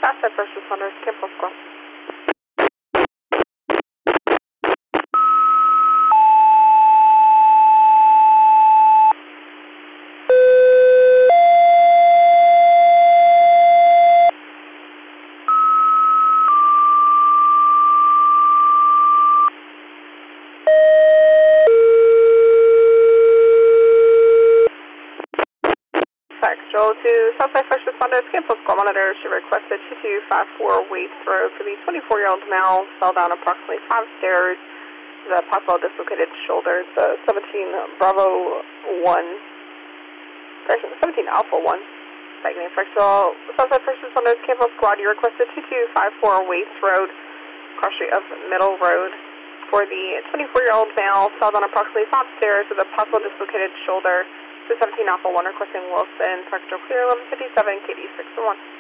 Southside First Responders, Campbell Squad. Central to Southside First Responders, Campbell Squad Monitor. She requested 2254 Waits Road for the 24-year-old male. Fell down approximately 5 stairs. The possible dislocated shoulder. It's a 17 Bravo 1. 17 Alpha 1. Site name fractal. Southside First Responders, Campbell Squad. You requested 2254 Waits Road, cross street of Middle Road. For the 24-year-old male, fell down approximately 5 stairs with a possible dislocated shoulder. The 17 Alpha 1 requesting Wilson, Fractal Clear 1157, KD 601.